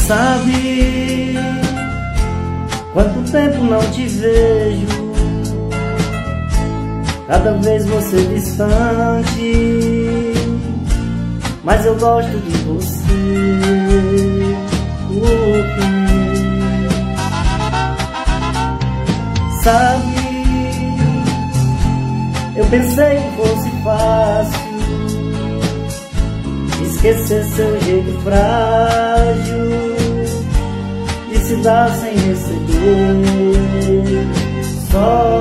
Sabe quanto tempo não te vejo, cada vez você distante, mas eu gosto de você. Sabe, eu pensei que fosse fácil esquecer seu jeito frágil de se dar sem receber. Só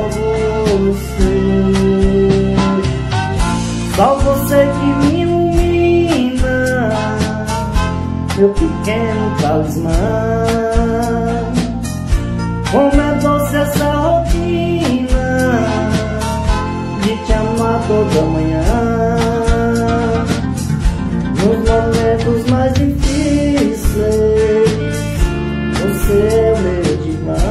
você que me ilumina, meu pequeno talismã. Como é doce essa rotina de te amar toda manhã, nos momentos mais difíceis. Você é o meu divã.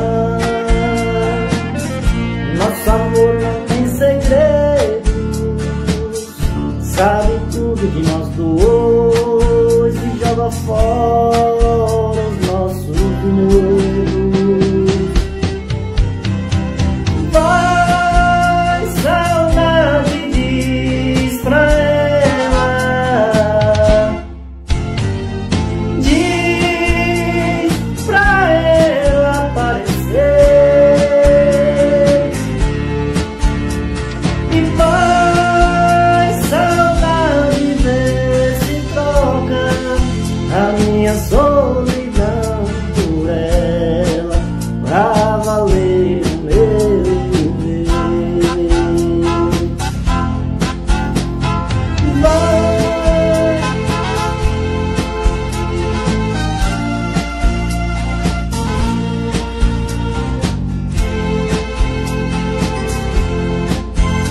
Nosso amor não tem segredos, sabe tudo de nós dois e joga fora os nossos medos. Vai, saudade, diz pra ela, diz pra ela aparecer. E vai, saudade, ver se troca a minha solidão por ela, pra valer o meu viver. Vai,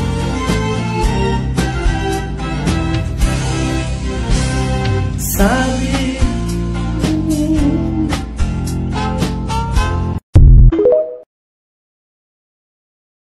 sabe